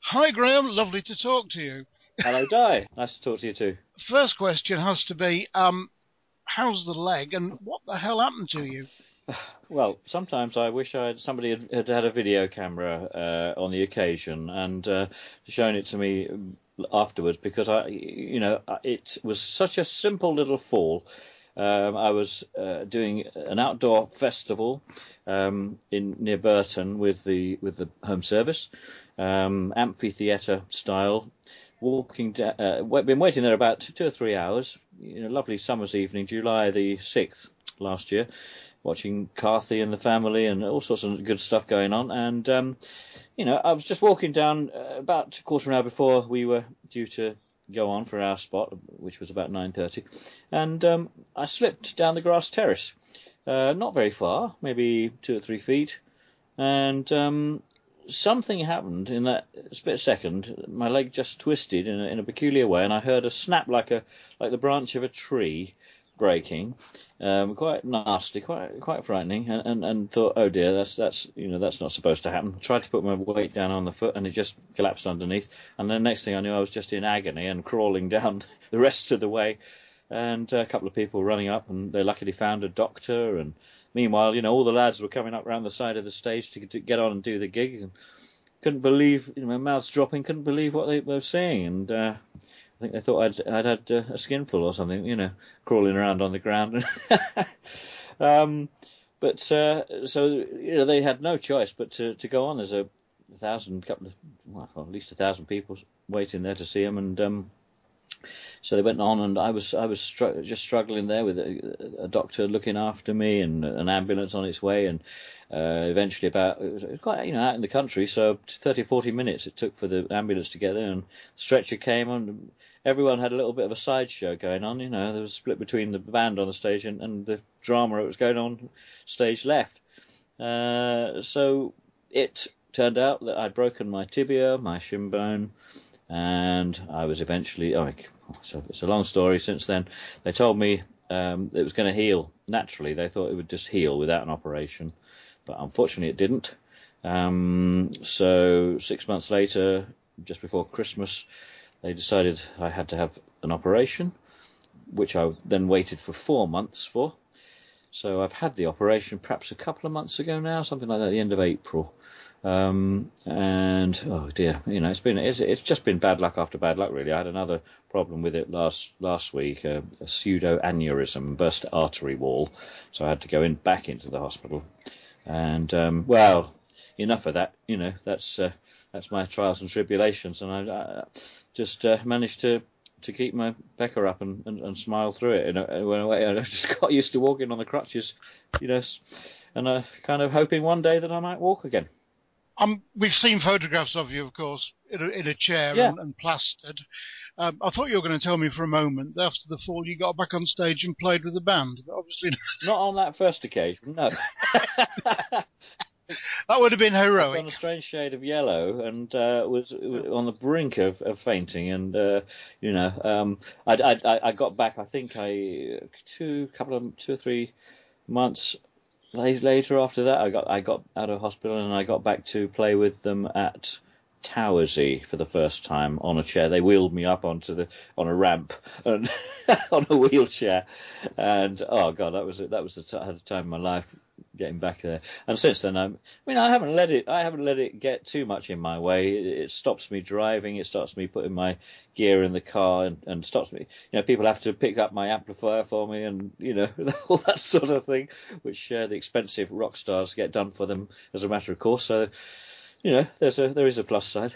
Hi, Graham. Lovely to talk to you. Hello, Di. Nice to talk to you too. First question has to be, how's the leg and what the hell happened to you? Well, sometimes I wish somebody had a video camera on the occasion and shown it to me afterwards because it was such a simple little fall. I was doing an outdoor festival in near Burton with the Home Service, amphitheatre style. Been waiting there about 2 or 3 hours. Lovely summer's evening, July the 6th last year, watching Carthy and the family and all sorts of good stuff going on. And I was just walking down about a quarter of an hour before we were due to go on for our spot, which was about 9:30, and I slipped down the grass terrace, not very far, maybe 2 or 3 feet, and something happened in that split second. My leg just twisted in a peculiar way, and I heard a snap like the branch of a tree breaking, quite nasty, quite frightening, and thought, oh dear, that's not supposed to happen. Tried to put my weight down on the foot, and it just collapsed underneath. And the next thing I knew, I was just in agony and crawling down the rest of the way. And a couple of people running up, and they luckily found a doctor. And meanwhile, all the lads were coming up round the side of the stage to get on and do the gig. And couldn't believe, my mouth's dropping. Couldn't believe what they were saying, and I think they thought I'd had a skinful or something, crawling around on the ground. But so they had no choice but to go on. There's at least 1,000 people waiting there to see him, and so they went on, and I was just struggling there with a doctor looking after me and an ambulance on its way, and eventually it was quite out in the country, so 30 or 40 minutes it took for the ambulance to get there, and the stretcher came on. Everyone had a little bit of a sideshow going on, there was a split between the band on the stage and the drama that was going on stage left. So it turned out that I'd broken my tibia, my shin bone, and I was eventually, so it's a long story since then. They told me it was going to heal naturally. They thought it would just heal without an operation, but unfortunately it didn't. So 6 months later, just before Christmas, they decided I had to have an operation, which I then waited for 4 months for. So I've had the operation perhaps a couple of months ago now, something like that, at the end of April. And oh dear, it's just been bad luck after bad luck, really. I had another problem with it last week, a pseudo aneurysm, burst artery wall, so I had to go back into the hospital. And well, enough of that. That's my trials and tribulations, and I just managed to keep my pecker up and smile through it. In a way, I just got used to walking on the crutches, and kind of hoping one day that I might walk again. We've seen photographs of you, of course, in a chair Yeah. and plastered. I thought you were going to tell me for a moment that after the fall you got back on stage and played with the band, but obviously Not on that first occasion, no. that would have been I'd heroic. gone a strange shade of yellow and was on the brink of fainting, and I got back. I think 2 or 3 months later after that, I got out of hospital and I got back to play with them at Towersey for the first time on a chair. They wheeled me up on a ramp and on a wheelchair, and oh god, that was I had a time of my life getting back there. And since then, I haven't let it get too much in my way. It stops me driving. It stops me putting my gear in the car, and stops me. People have to pick up my amplifier for me, and all that sort of thing, which the expensive rock stars get done for them as a matter of course. So there is a plus side.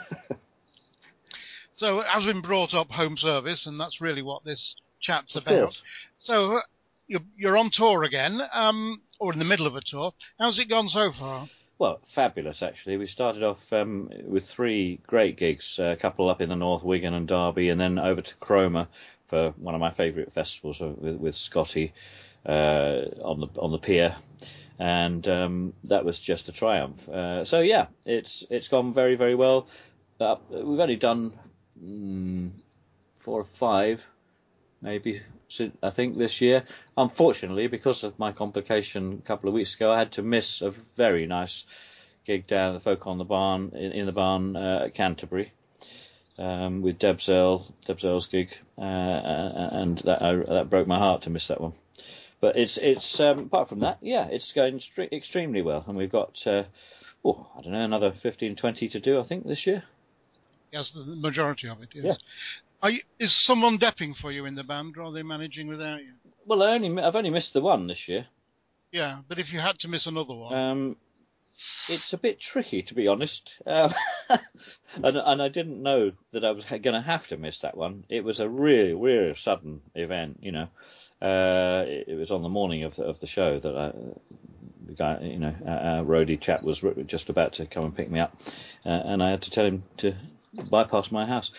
So, as been brought up, home service, and that's really what this chat's Of about. course. So, you're on tour again, or in the middle of a tour. How's it gone so far? Well, fabulous, actually. We started off with 3 great gigs, a couple up in the north, Wigan and Derby, and then over to Cromer for one of my favourite festivals with Scotty on the pier, and that was just a triumph. So yeah, it's gone very, very well. We've only done 4 or 5, maybe, I think, this year. Unfortunately, because of my complication a couple of weeks ago, I had to miss a very nice gig down at the Folk on the Barn in the barn at Canterbury with Deb's Earl's gig, and that broke my heart to miss that one. But it's apart from that, yeah, it's going extremely well, and we've got I don't know, another 15, 20 to do, I think, this year. Yes, the majority of it. Yes. Yeah. Is someone depping for you in the band, or are they managing without you? Well, I've only missed the one this year. Yeah, but if you had to miss another one, it's a bit tricky, to be honest. And I didn't know that I was going to have to miss that one. It was a really sudden event, you know. It was on the morning of the show that the guy, you know, our roadie chap was just about to come and pick me up, and I had to tell him to bypass my house.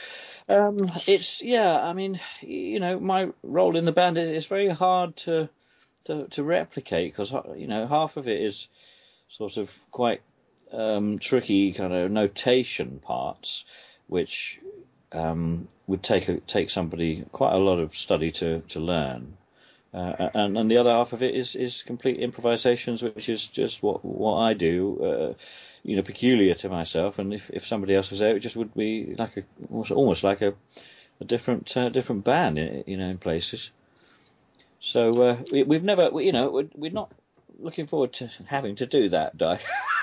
I mean, you know, my role in the band is very hard to replicate, because, you know, half of it is sort of quite tricky kind of notation parts, which would take somebody quite a lot of study to learn. And the other half of it is complete improvisations, which is just what I do, you know, peculiar to myself. And if somebody else was there, it just would be like almost like a different band, you know, in places. So we've never, you know, we're not looking forward to having to do that, Di.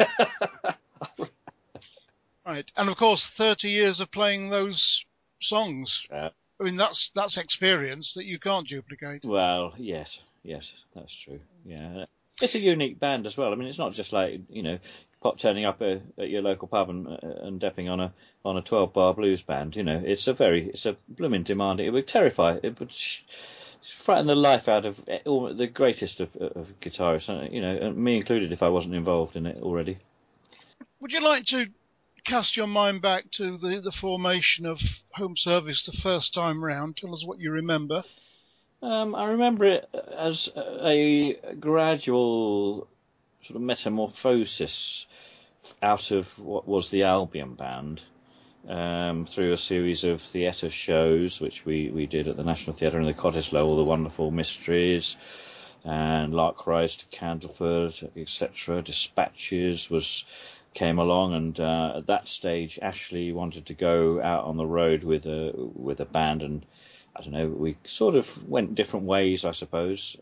Right, and of course, 30 years of playing those songs. I mean, that's experience that you can't duplicate. Well, yes, that's true. Yeah, it's a unique band as well. I mean, it's not just like, you know, turning up at your local pub and depping on a 12-bar blues band. You know, it's a blooming demanding. It would terrify. It would frighten the life out of the greatest of guitarists. You know, me included, if I wasn't involved in it already. Would you like to cast your mind back to the formation of Home Service the first time round? Tell us what you remember. I remember it as a gradual sort of metamorphosis out of what was the Albion Band, through a series of theatre shows which we did at the National Theatre in the Cottesloe, all the Wonderful Mysteries, and Lark Rise to Candleford, etc. Dispatches came along, and at that stage Ashley wanted to go out on the road with a band, and I don't know, we sort of went different ways, I suppose.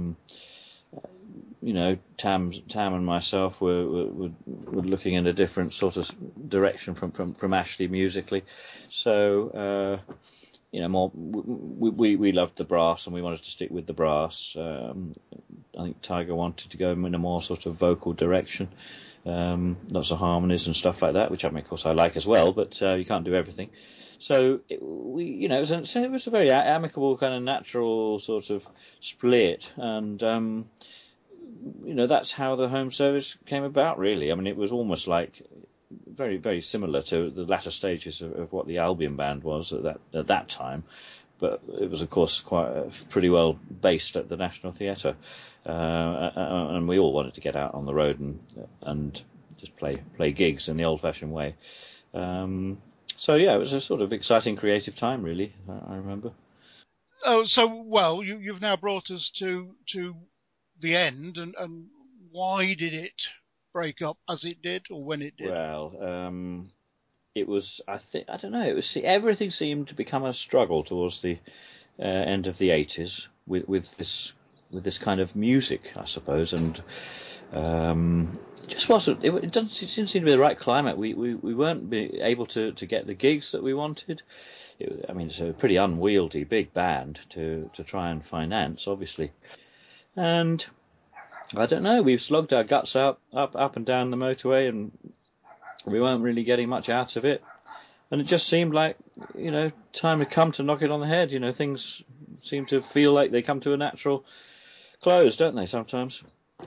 You know, Tam and myself were looking in a different sort of direction from Ashley musically. So you know, we loved the brass, and we wanted to stick with the brass. I think Tiger wanted to go in a more sort of vocal direction. Lots of harmonies and stuff like that, which I mean, of course, I like as well, but you can't do everything. So it was a very amicable, kind of natural sort of split, and you know, that's how the Home Service came about, really. I mean, it was almost like very, very similar to the latter stages of what the Albion Band was at that time, but it was, of course, pretty well based at the National Theatre, and we all wanted to get out on the road and just play gigs in the old-fashioned way. So yeah, it was a sort of exciting, creative time, really. I remember. Oh, so well, you've now brought us to the end, and why did it break up as it did, or when it did? Well, it was, I don't know, everything seemed to become a struggle towards the end of the 80s with this kind of music, I suppose, and it just wasn't. It didn't seem to be the right climate. We weren't able to get the gigs that we wanted. I mean, it's a pretty unwieldy big band to try and finance, obviously, and I don't know. We've slogged our guts out up and down the motorway, and we weren't really getting much out of it. And it just seemed like, you know, time had come to knock it on the head. You know, things seem to feel like they come to a natural close, don't they? Sometimes.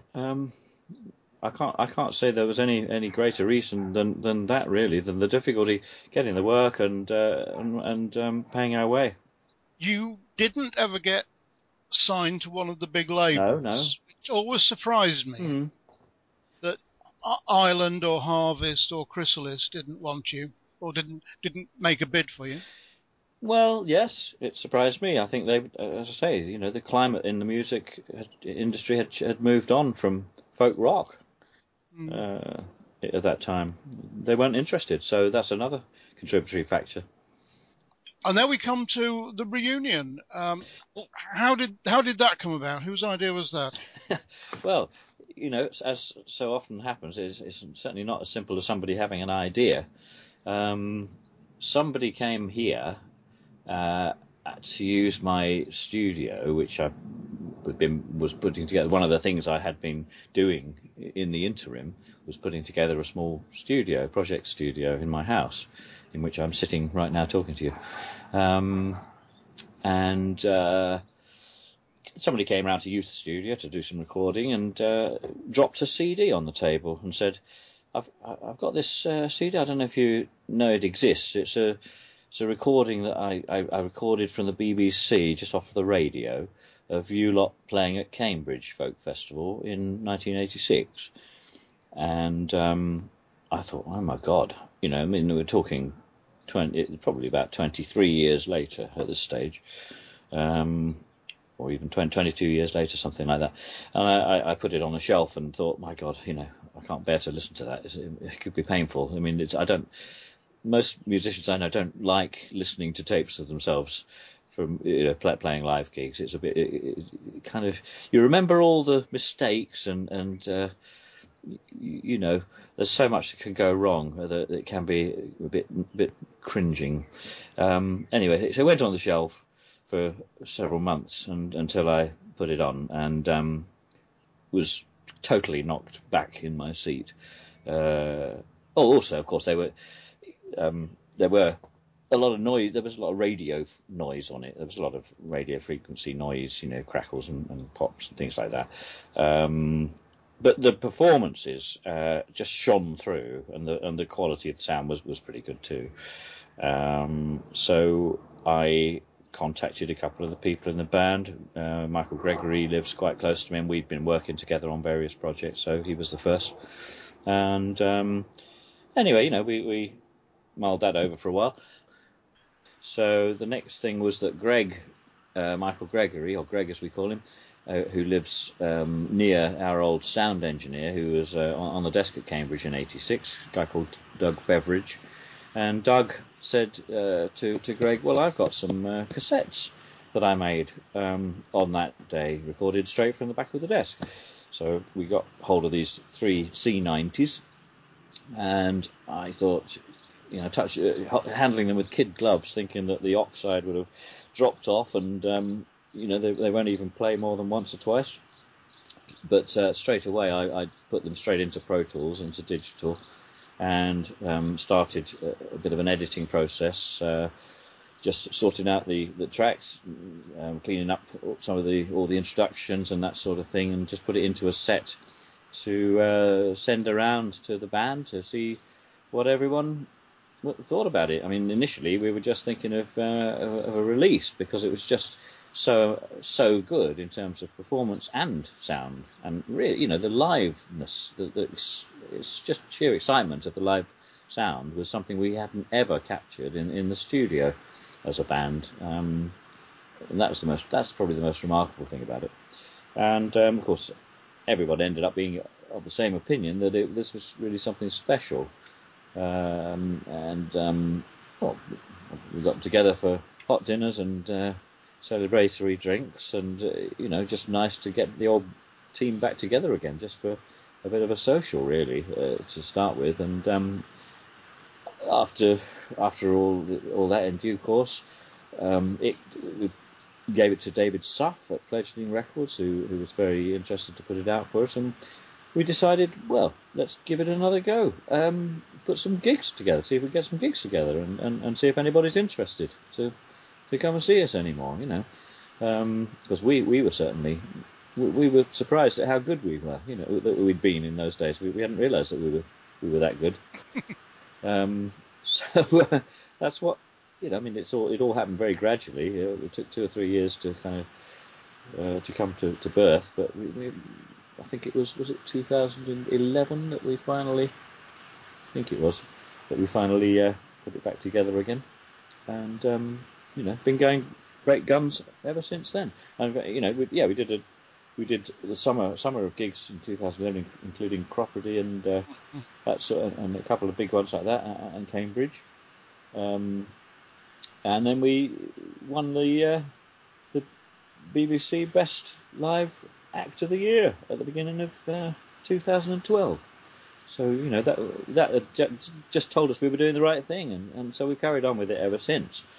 I can't say there was any greater reason than that, really, than the difficulty getting the work and paying our way. You didn't ever get signed to one of the big labels. No. Which always surprised me that Island or Harvest or Chrysalis didn't want you, or didn't make a bid for you. Well, yes, it surprised me. I think they, as I say, you know, the climate in the music industry had moved on from folk rock. at that time. They weren't interested, so that's another contributory factor. And then we come to the reunion. How did that come about? Whose idea was that? Well, as so often happens, it's certainly not as simple as somebody having an idea. Somebody came here to use my studio, which I was putting together. One of the things I had been doing in the interim was putting together a small project studio in my house, in which I'm sitting right now talking to you. And somebody came around to use the studio to do some recording and dropped a CD on the table and said, I've got this CD. I don't know if you know it exists. It's a recording that I recorded from the BBC just off the radio of you lot playing at Cambridge Folk Festival in 1986. And I thought, oh my God, we're talking probably about 23 years later at this stage. Or even 22 years later, something like that. And I put it on the shelf and thought, my God, I can't bear to listen to that. It could be painful. I mean, most musicians I know don't like listening to tapes of themselves from playing live gigs. It's a bit it kind of, you remember all the mistakes and there's so much that can go wrong that it can be a bit cringing. Anyway, so it went on the shelf for several months until I put it on and was totally knocked back in my seat. Also, of course, there were a lot of noise. There was a lot of radio noise on it. There was a lot of radio frequency noise, crackles and pops and things like that. But the performances just shone through, and the quality of the sound was pretty good too. So I contacted a couple of the people in the band. Michael Gregory lives quite close to me, and we'd been working together on various projects, so he was the first. And anyway, we mulled that over for a while. So the next thing was that Greg, Michael Gregory, or Greg as we call him, who lives near our old sound engineer, who was on the desk at Cambridge in '86, a guy called Doug Beveridge. And Doug said to Greg, well, I've got some cassettes that I made on that day, recorded straight from the back of the desk. So we got hold of these 3 C90s, and I thought, handling them with kid gloves, thinking that the oxide would have dropped off, and they won't even play more than once or twice. But straight away, I put them straight into Pro Tools, into digital, and started a bit of an editing process, just sorting out the tracks, cleaning up some of all the introductions and that sort of thing, and just put it into a set to send around to the band to see what everyone thought about it. I mean, initially we were just thinking of a release, because it was just so good in terms of performance and sound, and really, the liveness, it's just sheer excitement of the live sound was something we hadn't ever captured in the studio as a band, and that's probably the most remarkable thing about it. And of course, everybody ended up being of the same opinion that this was really something special. Well, we got together for hot dinners and celebratory drinks, and just nice to get the old team back together again, just for a bit of a social, really, to start with. And after all that, in due course, we gave it to David Suff at Fledgling Records, who was very interested to put it out for us, and we decided, well, let's give it another go. Put some gigs together, see if we can get some gigs together, and see if anybody's interested to come and see us anymore, because we were certainly, we were surprised at how good we were, that we'd been in those days. We hadn't realised that we were that good. So that's what, it all happened very gradually. It took 2 or 3 years to kind of to come to birth, but I think it was it 2011 that we finally, put it back together again, and been going great guns ever since then. And we did we did the summer of gigs in 2011, including Cropredy and that sort of, and a couple of big ones like that, and Cambridge. And then we won the BBC Best Live Act of the Year at the beginning of 2012. So, you know, that just told us we were doing the right thing, and so we carried on with it ever since.